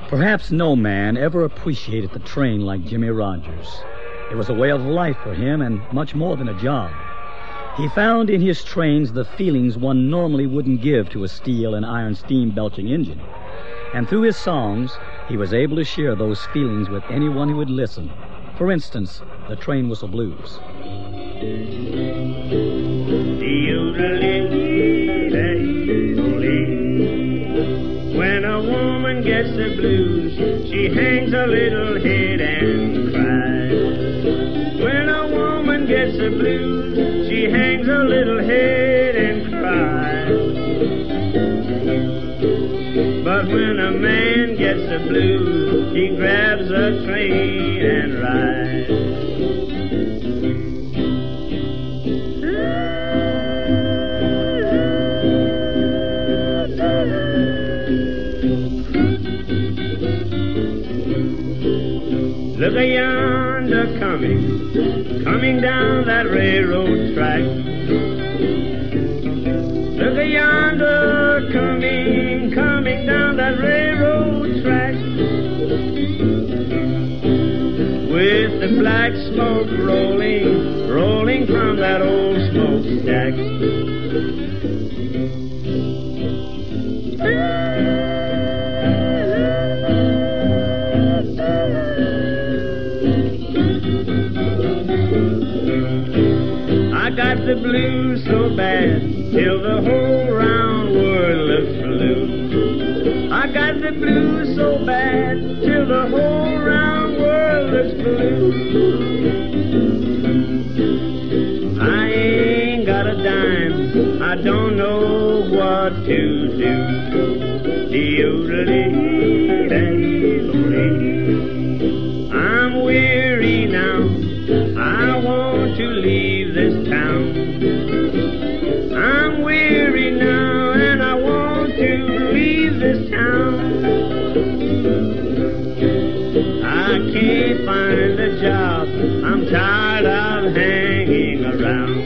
Perhaps no man ever appreciated the train like Jimmie Rogers. It was a way of life for him and much more than a job. He found in his trains the feelings one normally wouldn't give to a steel and iron steam-belching engine. And through his songs, he was able to share those feelings with anyone who would listen. For instance, the Train Whistle Blues. When a woman gets the blues, she hangs her little head and cries. When a woman gets the blues, she hangs her little head and cries. But when a man gets the blues, he grabs a train and rides. Look yonder coming down that railroad track. Look yonder coming down that railroad track. With the black smoke rolling from that old smokestack. I got the blues so bad till the whole round world looks blue. I got the blues so bad till the whole round world looks blue. I ain't got a dime, I don't know what to do. I'm weary now, I want to leave this town. I'm weary now and I want to leave this town. I can't find a job, I'm tired of hanging around.